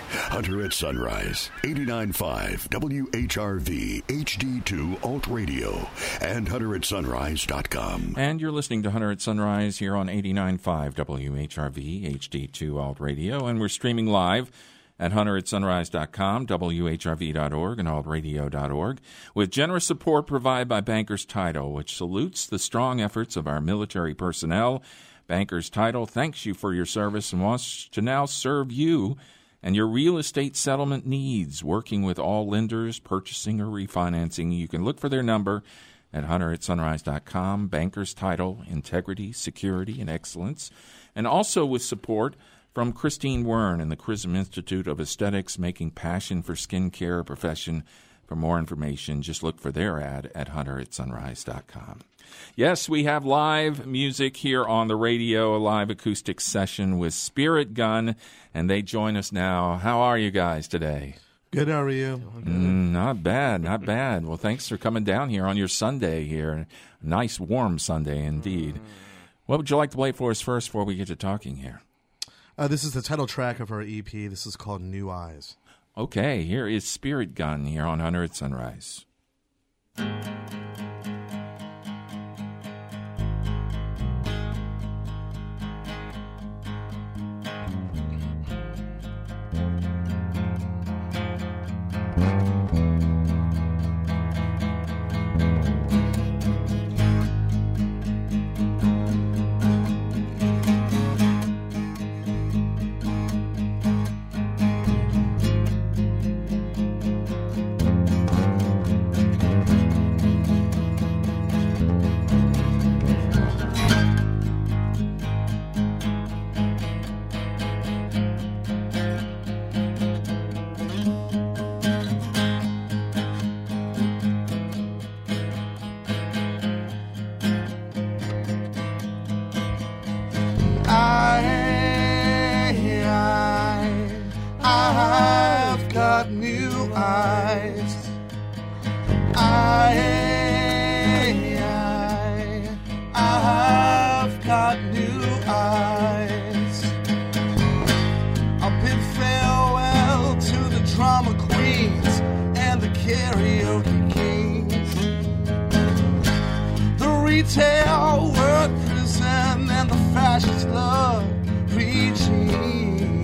Hunter at Sunrise, 89.5 WHRV HD2 Alt Radio, and hunteratsunrise.com. And you're listening to Hunter at Sunrise here on 89.5 WHRV HD2 Alt Radio, and we're streaming live at hunteratsunrise.com, WHRV.org, and altradio.org, with generous support provided by Bankers Title, which salutes the strong efforts of our military personnel. Bankers Title thanks you for your service and wants to now serve you and your real estate settlement needs, working with all lenders, purchasing or refinancing. You can look for their number at hunteratsunrise.com. Bankers Title, integrity, security, and excellence. And also with support from Christine Wern and the Chrism Institute of Aesthetics, making passion for skincare a profession. For more information, just look for their ad at hunteratsunrise.com. Yes, we have live music here on the radio, a live acoustic session with Spirit Gun, and they join us now. How are you guys today? Good, how are you? Not bad, not bad. Well, thanks for coming down here on your Sunday here. Nice, warm Sunday indeed. What would you like to play for us first before we get to talking here? This is the title track of our EP. This is called New Eyes. Okay, here is Spirit Gun here on Hunter at Sunrise. I've got new eyes. I've got new eyes. I bid farewell to the drama queens and the karaoke kings, the retail work prison and the fascist love regime.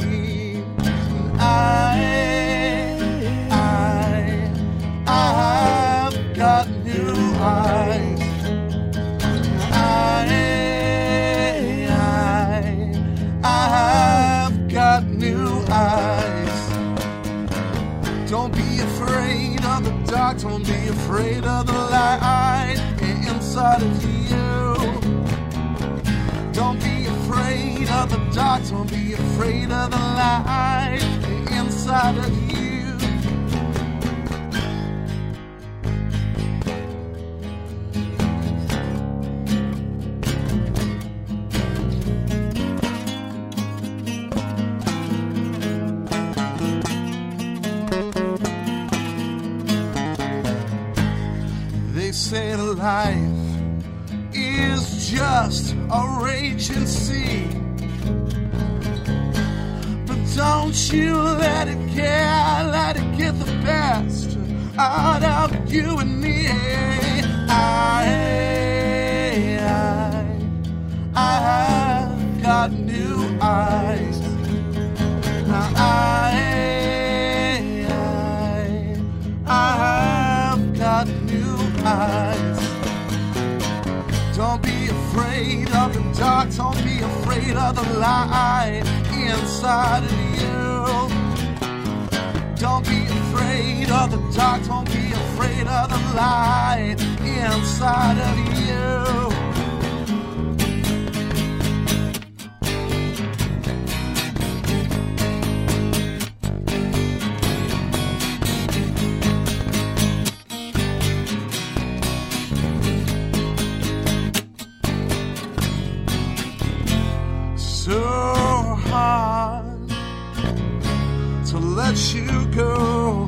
I've got new eyes. I've got new eyes. Don't be afraid of the dark. Don't be afraid of the light inside of you. Don't be afraid of the dark. Don't be afraid of the light inside of you. They say life is just a raging sea, but don't you let it get the best out of you and me. I've got new eyes. Now I've got new eyes. Don't be afraid of the dark. Don't be afraid of the light inside of you. Don't be afraid of the dark. Don't be afraid of the light inside of you. So hard to let you go,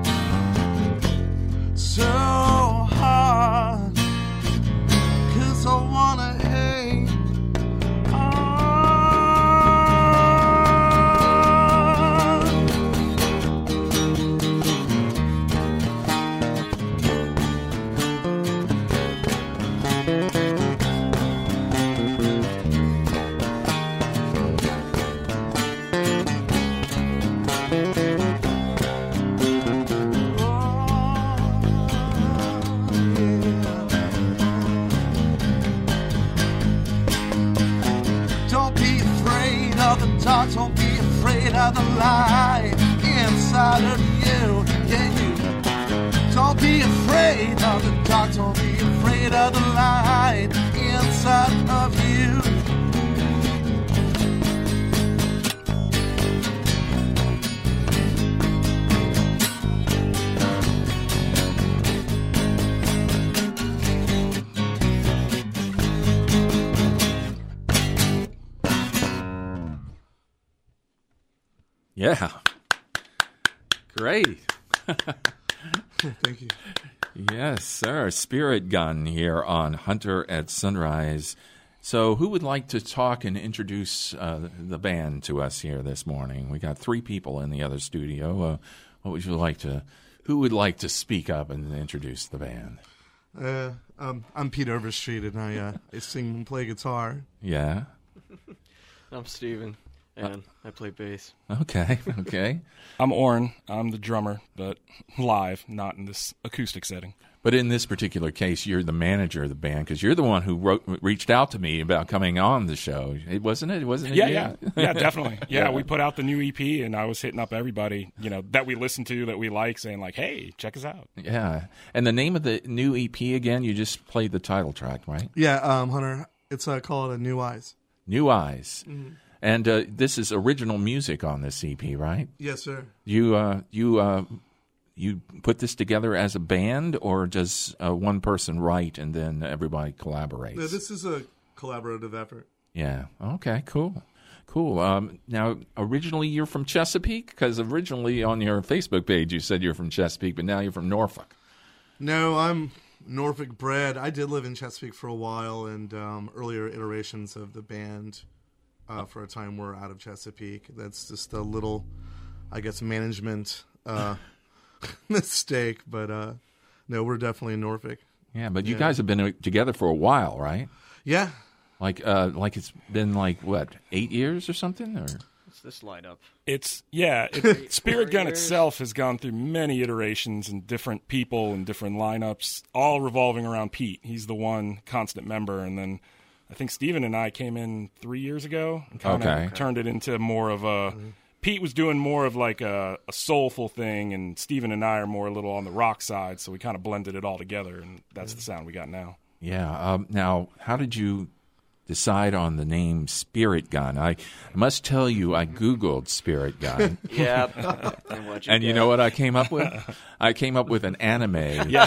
so hard, 'cause I wanna hang on. of the dark, don't be afraid of the light inside of you. Yeah, you. Don't be afraid of the dark, don't be afraid of the light inside of you. Yeah. Great. Thank you. Yes, sir. Spirit Gun here on Hunter at Sunrise. So who would like to talk and introduce the band to us here this morning? We got 3 people in the other studio. Who would like to speak up and introduce the band? I'm Pete Overstreet, and I sing and play guitar. Yeah. I'm Steven, and I play bass. Okay. I'm Oren. I'm the drummer, but live, not in this acoustic setting. But in this particular case, you're the manager of the band because you're the one who reached out to me about coming on the show. Wasn't it? Yeah, definitely. Yeah, we put out the new EP, and I was hitting up everybody, that we listen to, that we like, saying like, "Hey, check us out." Yeah. And the name of the new EP again? You just played the title track, right? Yeah, Hunter. It's called New Eyes. New Eyes. Mm-hmm. And this is original music on this EP, right? Yes, sir. You put this together as a band, or does one person write and then everybody collaborates? No, this is a collaborative effort. Yeah. Okay. Cool. Now, originally you're from Chesapeake, because originally on your Facebook page you said you're from Chesapeake, but now you're from Norfolk. No, I'm Norfolk bred. I did live in Chesapeake for a while, and earlier iterations of the band for a time were out of Chesapeake. That's just a little, I guess, management mistake, but no, we're definitely in Norfolk. Yeah, but you guys have been together for a while, right? Yeah. Like it's been what, 8 years or something, or? What's this lineup? Spirit Gun itself has gone through many iterations and different people and different lineups, all revolving around Pete. He's the one constant member, and then I think Steven and I came in 3 years ago and kind of turned it into more of a. Pete was doing more of like a soulful thing, and Steven and I are more a little on the rock side, so we kind of blended it all together, and that's the sound we got now. Yeah. Now, how did you decide on the name Spirit Gun? I must tell you, I Googled Spirit Gun. Yeah. And you know what I came up with? I came up with an anime.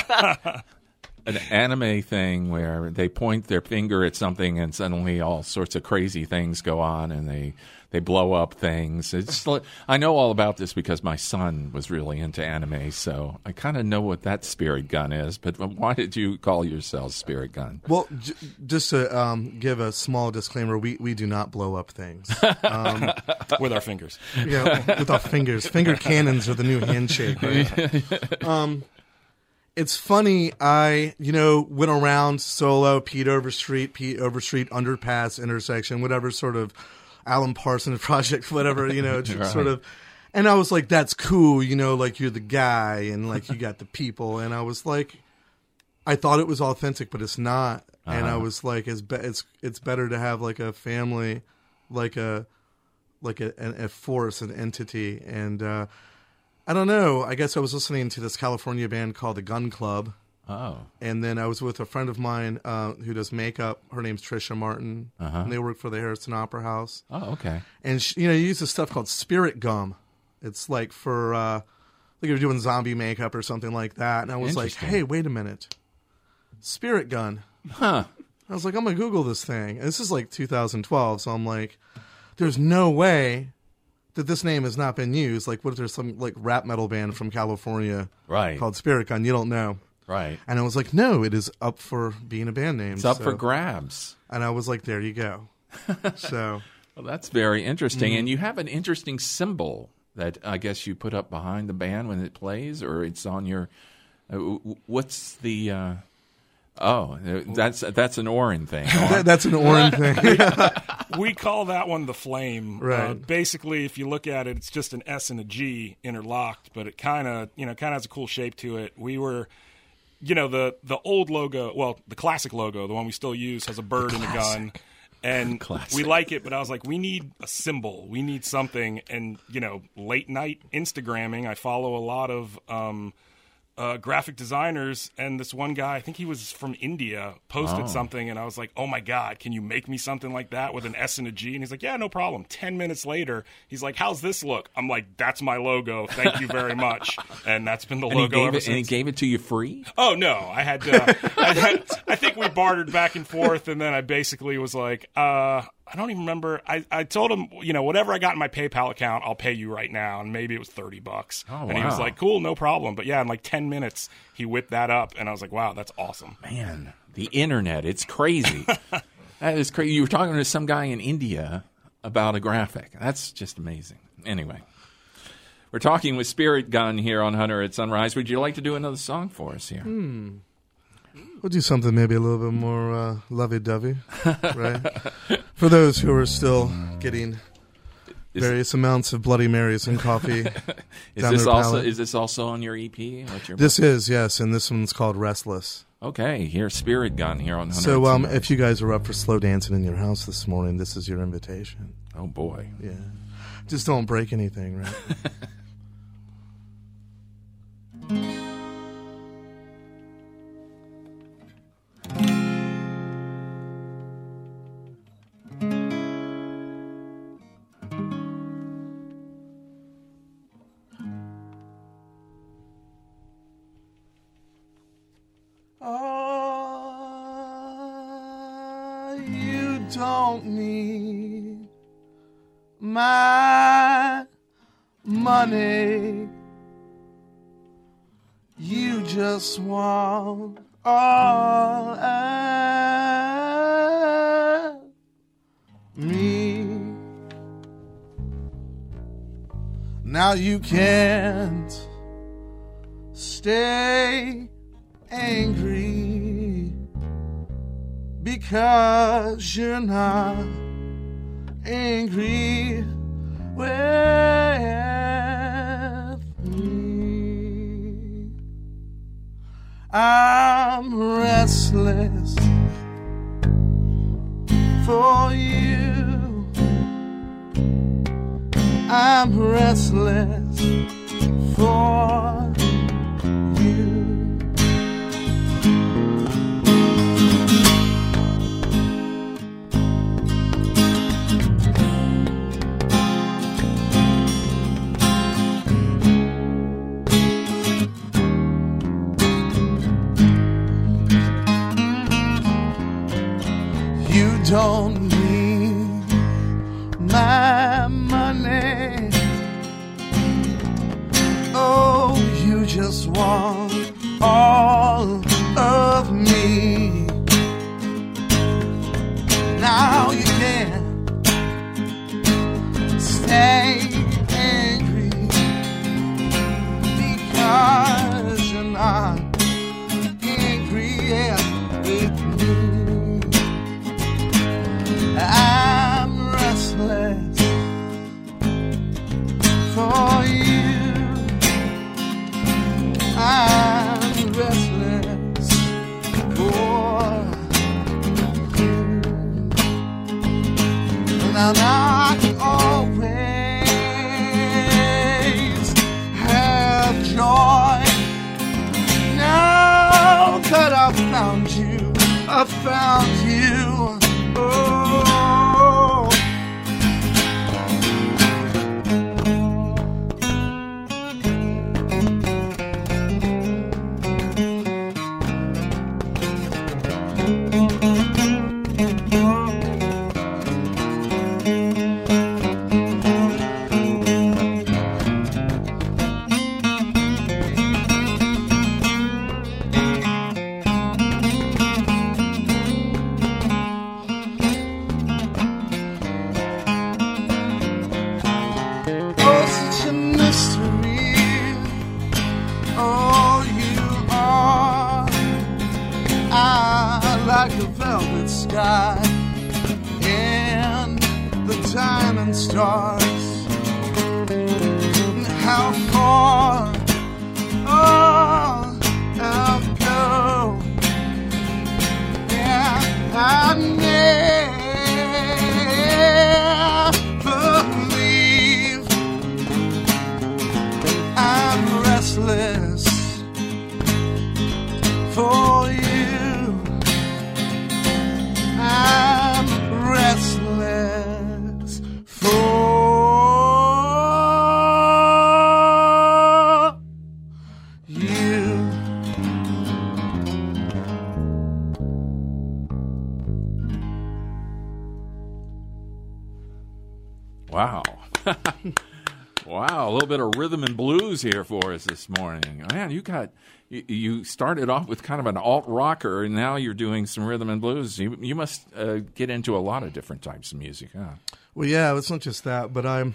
An anime thing where they point their finger at something and suddenly all sorts of crazy things go on, and they blow up things. I know all about this because my son was really into anime, so I kind of know what that Spirit Gun is. But why did you call yourselves Spirit Gun? Well, just to give a small disclaimer, we do not blow up things. With our fingers. Yeah, with our fingers. Finger cannons are the new handshake, right? It's funny, I, went around solo, Pete Overstreet underpass intersection, whatever sort of Alan Parsons project, whatever, sort of. And I was like, that's cool, like you're the guy and like you got the people. And I was like, I thought it was authentic, but it's not. And I was like, it's better to have like a family, like a force, an entity. And, I don't know. I guess I was listening to this California band called the Gun Club. Oh. And then I was with a friend of mine who does makeup. Her name's Trisha Martin. And they work for the Harrison Opera House. Oh, okay. And she, you use this stuff called Spirit Gum. It's like for, like you're doing zombie makeup or something like that. And I was like, hey, wait a minute. Spirit Gun. Huh. I was like, I'm going to Google this thing. And this is like 2012. So I'm like, there's no way that this name has not been used. Like, what if there's some like rap metal band from California called Spirit Gun? You don't know. Right. And I was like, no, it is up for being a band name. It's up for grabs. And I was like, there you go. So. Well, that's very interesting. And you have an interesting symbol that I guess you put up behind the band when it plays, or it's on your, what's the, that's an Oren thing. That's an Oren thing. We call that one the Flame. Right. Basically, if you look at it, it's just an S and a G interlocked, but it kind of has a cool shape to it. We were, the old logo, well, the classic logo, the one we still use, has a bird and a gun. And Classic. we like it, but I was like, we need a symbol. We need something. And, late night Instagramming, I follow a lot of graphic designers, and this one guy, I think he was from India, posted something, and I was like, oh my God, can you make me something like that with an S and a G? And he's like, yeah, no problem. 10 minutes later, he's like, how's this look? I'm like, that's my logo. Thank you very much. And that's been the logo ever since. And he gave it to you free? Oh, no. I had to, I think we bartered back and forth, and then I basically was like, I don't even remember. I told him, whatever I got in my PayPal account, I'll pay you right now. And maybe it was $30. Oh, and he was like, cool, no problem. But yeah, in like 10 minutes, he whipped that up. And I was like, wow, that's awesome. Man, the internet, it's crazy. That is crazy. You were talking to some guy in India about a graphic. That's just amazing. Anyway, we're talking with Spirit Gun here on Hunter at Sunrise. Would you like to do another song for us here? We'll do something maybe a little bit more lovey-dovey, right? For those who are still getting various amounts of Bloody Marys and coffee. Is this also on your EP? This is, yes, and this one's called Restless. Okay, here's Spirit Gun here on Hunter. So if you guys are up for slow dancing in your house this morning, this is your invitation. Oh, boy. Yeah. Just don't break anything, right? You don't need my money. You just want all of me. Now you can't stay angry because you're not angry with me. I'm restless for you. I'm restless for you. You don't need my money. Oh, you just want all of me. Now you can't stay angry because you're not angry yet with me. I'm restless for you. I'm restless for you. Now I can always have joy. Now that I've found you, I've found you. Oh. Like a velvet sky and the diamond stars. How far I'll go. Yeah, I never Wow. Wow, a little bit of rhythm and blues here for us this morning. Man, you started off with kind of an alt rocker, and now you're doing some rhythm and blues. You must get into a lot of different types of music, huh? Well, yeah, it's not just that, but I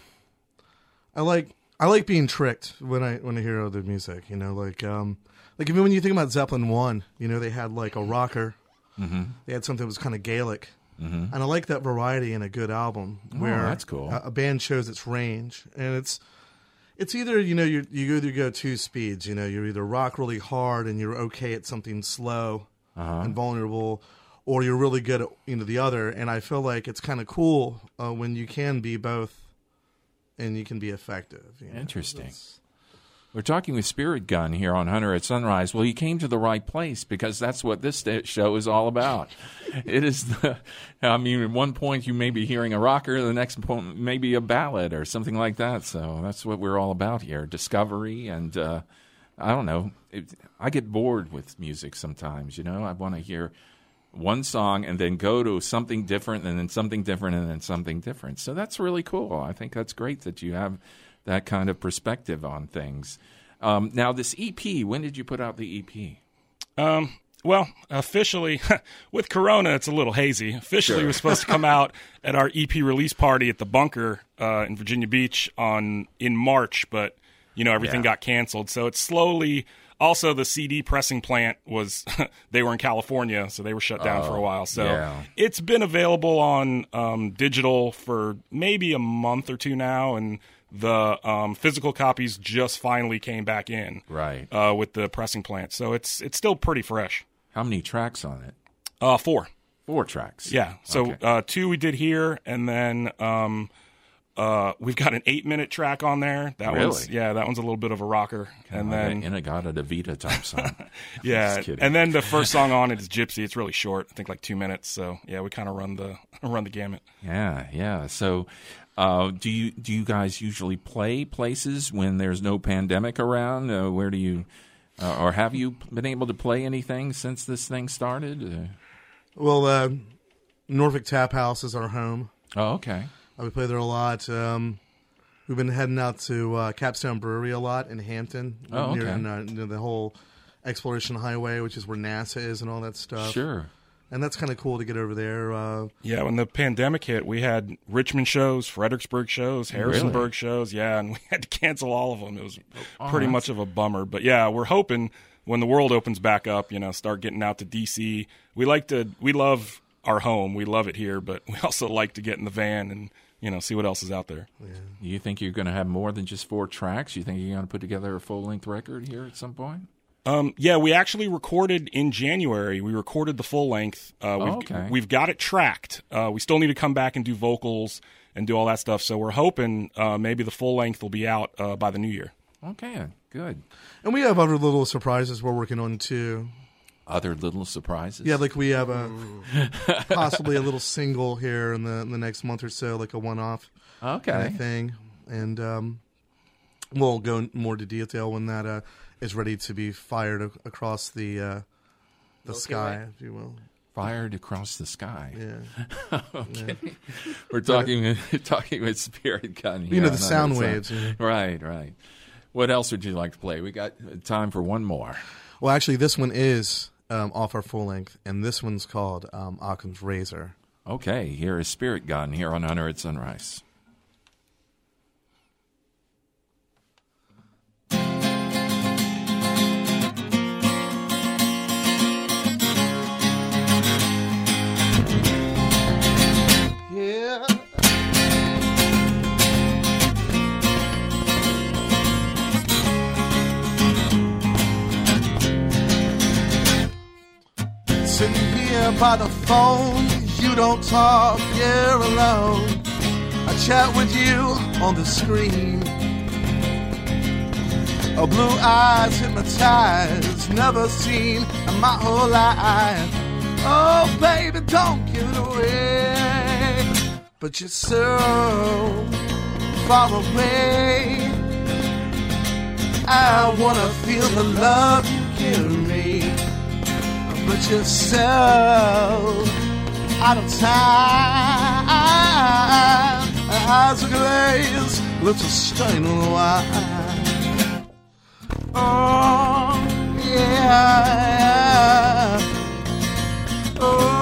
like being tricked when I hear other music. You know, like even when you think about Zeppelin 1, you know, they had like a rocker. Mm-hmm. They had something that was kind of Gaelic. Mm-hmm. And I like that variety in a good album where that's cool. a band shows its range. And it's either, you know, you either go two speeds. You know, you either rock really hard and you're okay at something slow and vulnerable, or you're really good at, you know, the other. And I feel like it's kind of cool when you can be both and you can be effective. You know? Interesting. We're talking with Spirit Gun here on Hunter at Sunrise. Well, you came to the right place because that's what this show is all about. It is, at one point you may be hearing a rocker, the next point maybe a ballad or something like that. So that's what we're all about here, discovery. And I don't know, I get bored with music sometimes, you know. I want to hear one song and then go to something different and then something different and then something different. So that's really cool. I think that's great that you have that kind of perspective on things. Now, this EP, when did you put out the EP? Well, officially, with Corona, it's a little hazy. Officially, It was supposed to come out at our EP release party at the Bunker in Virginia Beach in March, but, you know, everything got canceled. So it's slowly... Also, the CD pressing plant they were in California, so they were shut down for a while. So it's been available on digital for maybe a month or two now, and the physical copies just finally came back in with the pressing plant. So it's still pretty fresh. How many tracks on it? 4. 4 tracks. Yeah. So 2 we did here, and then we've got an 8-minute track on there. That one's a little bit of a rocker. Kind of like an Inagata-Davida type song. Yeah, and then the first song on it is Gypsy. It's really short. I think like 2 minutes. So yeah, we kind of run the gamut. Yeah. So, do you guys usually play places when there's no pandemic around? Where do you, or have you been able to play anything since this thing started? Well, Norfolk Tap House is our home. Oh, okay. We play there a lot. We've been heading out to Capstone Brewery a lot in Hampton. Oh, okay. Near the whole Exploration Highway, which is where NASA is and all that stuff. Sure. And that's kind of cool to get over there. When the pandemic hit, we had Richmond shows, Fredericksburg shows, Harrisonburg shows. Yeah, and we had to cancel all of them. It was pretty much of a bummer. But yeah, we're hoping when the world opens back up, you know, start getting out to D.C. We love our home. We love it here, but we also like to get in the van and, you know, see what else is out there. Yeah. You think you're going to have more than just 4 tracks? You think you're going to put together a full-length record here at some point? Yeah, we actually recorded in January. We recorded the full length. We've got it tracked. We still need to come back and do vocals and do all that stuff. So we're hoping maybe the full length will be out by the new year. Okay, good. And we have other little surprises we're working on too. Other little surprises? Yeah, like we have possibly a little single here in the next month or so, like a one-off kind of thing. And we'll go more into detail when that is ready to be fired across the sky, if you will. Fired across the sky. Yeah. Okay. Yeah. We're talking with Spirit Gun here. You know, the sound waves. Right. What else would you like to play? We got time for one more. Well, actually, this one is off our full length, and this one's called Occam's Razor. Okay, here is Spirit Gun here on Hunter at Sunrise. Yeah. Sitting here by the phone, you don't talk, you're alone. I chat with you on the screen. Oh, blue eyes hypnotized, never seen in my whole life. Oh, baby, don't give it away. But you're so far away. I wanna feel the love you give me. But you're so out of time. eyes are glazed, lips are stained with wine. Oh, yeah. Oh.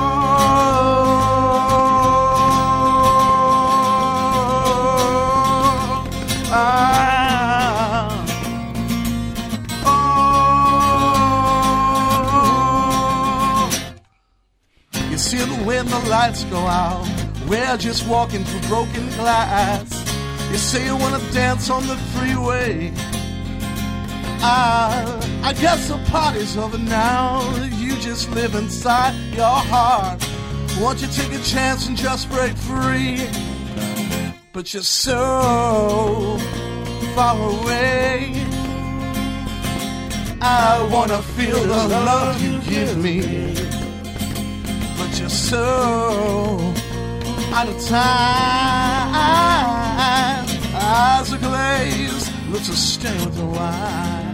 You see when the lights go out, we're just walking through broken glass. You say you wanna dance on the freeway. I guess the party's over now. You just live inside your heart. Won't you take a chance and just break free? But you're so far away. I wanna feel the love you give me, but you're so out of time. Eyes are glazed, lips are stained with wine.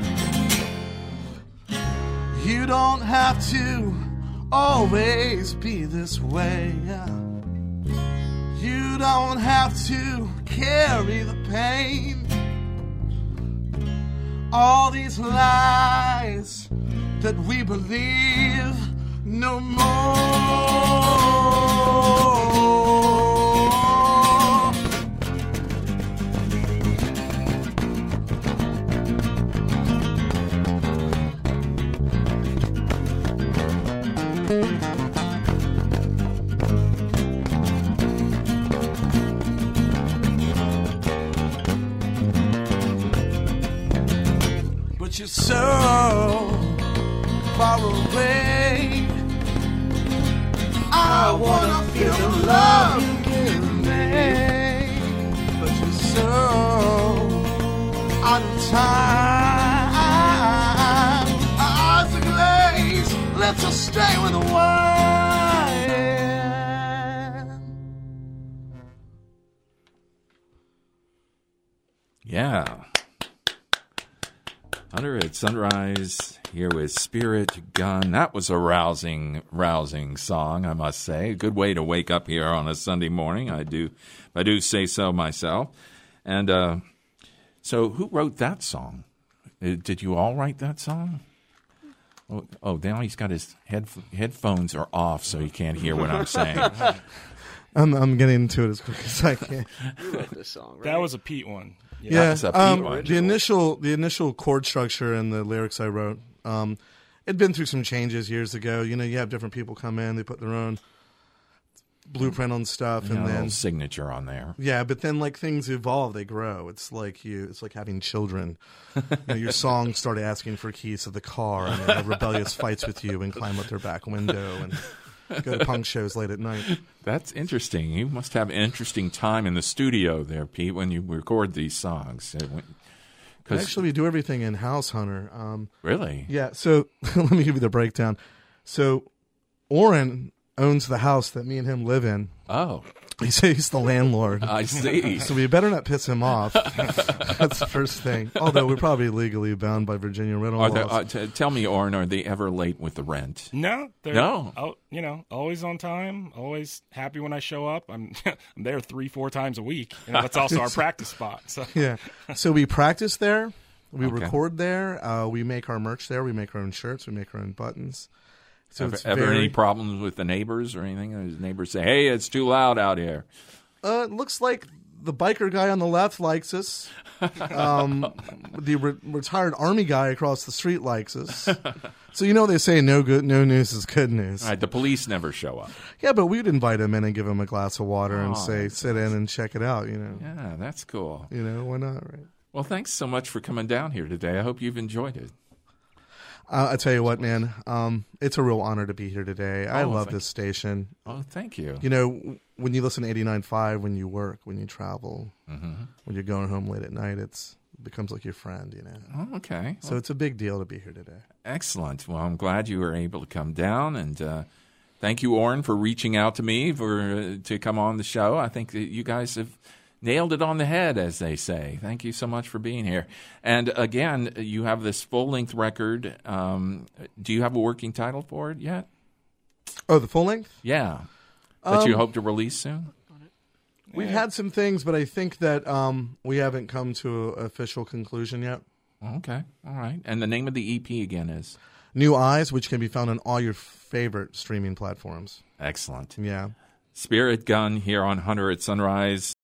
You don't have to always be this way. You don't have to carry the pain. All these lies that we believe no more. But you're so far away. I wanna feel the love you give me, but you're so out of time. Eyes are glazed, lips are stained with wine. Yeah. Hunter at Sunrise here with Spirit Gun. That was a rousing song, I must say. A good way to wake up here on a Sunday morning. I do say so myself. And so who wrote that song? Did you all write that song? Oh, now he's got his headphones are off, so he can't hear what I'm saying. I'm getting into it as quick as I can. You wrote this song, right? That was a Pete one. Yeah, one. the initial chord structure and the lyrics I wrote, it'd been through some changes years ago. You know, you have different people come in, they put their own blueprint on stuff, and a then little signature on there. yeah, but then like things evolve, they grow. It's like having children. You know, your songs start asking for keys to the car, and they have rebellious fights with you and climb up their back window and go to punk shows late at night. That's interesting. You must have an interesting time in the studio there, Pete, when you record these songs. Actually, we do everything in-house, Hunter. Really? Yeah, so let me give you the breakdown. So Orrin owns the house that me and him live in. Oh. He's the landlord. I see. So we better not piss him off. That's the first thing. Although we're probably legally bound by Virginia rental laws. Tell me, Orrin, are they ever late with the rent? No. No. Always on time, always happy when I show up. I'm there 3-4 times a week. You know, that's also our practice spot. So. Yeah. So we practice there. We record there. We make our merch there. We make our own shirts. We make our own buttons. So ever any problems with the neighbors or anything? Does neighbors say, hey, it's too loud out here? It looks like the biker guy on the left likes us. The retired Army guy across the street likes us. So they say no news is good news. All right, the police never show up. Yeah, but we'd invite him in and give him a glass of water and say, sit in and check it out. Yeah, that's cool. Why not, right? Well, thanks so much for coming down here today. I hope you've enjoyed it. I tell you what, man, it's a real honor to be here today. I love this station. Oh, thank you. When you listen to 89.5, when you work, when you travel, when you're going home late at night, it becomes like your friend, Oh, okay. So it's a big deal to be here today. Excellent. Well, I'm glad you were able to come down, and thank you, Orrin, for reaching out to me to come on the show. I think that you guys have nailed it on the head, as they say. Thank you so much for being here. And again, you have this full-length record. Do you have a working title for it yet? Oh, the full length? Yeah. That you hope to release soon? We've had some things, but I think that we haven't come to an official conclusion yet. Okay, all right. And the name of the EP again is? New Eyes, which can be found on all your favorite streaming platforms. Excellent. Yeah. Spirit Gun here on Hunter at Sunrise.